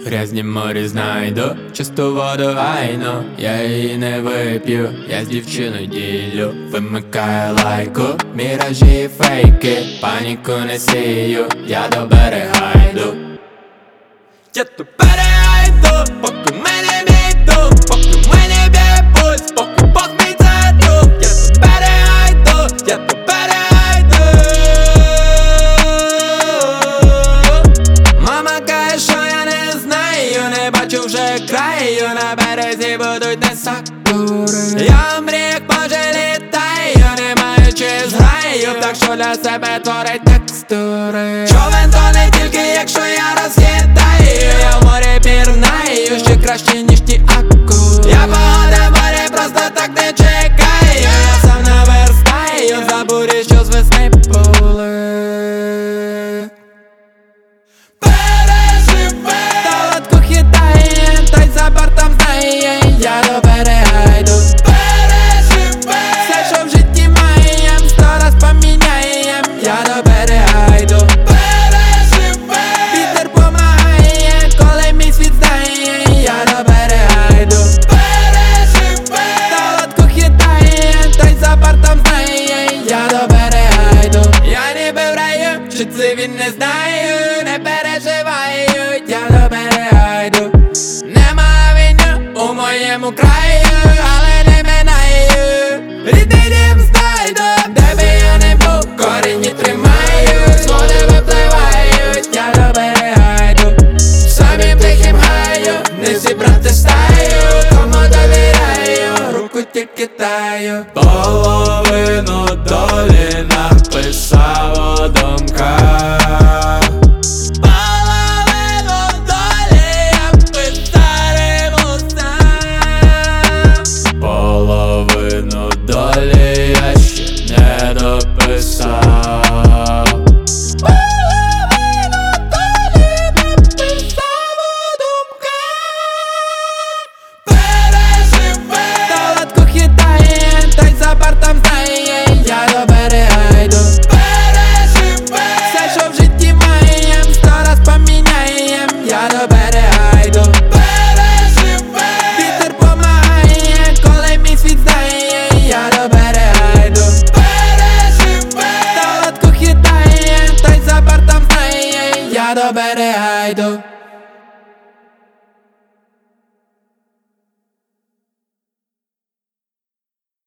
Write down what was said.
грязні морі знайду, чисту воду гайну, я її не вип'ю, я з дівчиною ділю. Вимикаю лайку, міражі і фейки, паніку не сію, я до берега йду. Я до берега йду, поки мене бійду, поки мене б'є пульс, поки Бог мій задув. Я до берега йду, я до берега йду. Мама каже, що я не знаю, не бачу вже краю, на березі будуть не сакури. Я мрію, як може літаю, не маючи зграю, так що для себе творить текстури. Човен то не тільки, якщо я розхитаю, я в морі пірнаю, ще краще, ніж ті акури. Я погода в морі просто так не чекаю, я сам наверстаю, за бурі, що з весни були. Талатку хитає, та й за бортом знає, я до берега йду. Все, що в житті маєм, 100 раз поміняєм, я до берега йду. Вітер помагає, коли мій світ знає, я до берега йду. Талатку хитає, та й за бортом знає, я до берега йду. Я ніби в раю, чи це він не знаю, не переживаю, я до берега йду. Нема війни у моєму краю, але не минаю. Рідний дім знайду, де би я не був, корінні тримаю, з води випливають, я до берега йду. Самі тихим гаю, не зібрати стаю, кому довіряю, руку тільки таю. Половину долі написав у думках. Половину долі я писатиму сам. Половину долі я ще не дописав. Половину долі написав у думках. Переживе. Талатку хитає, та й за бортом знає, я до берега йду. Все, що в житті маєм, 100 раз поміняєм, я до берега йду. Вітер помагає, коли мій світ знає, я до берега йду. Талатку хитає, та й за бортом знає, я до берега.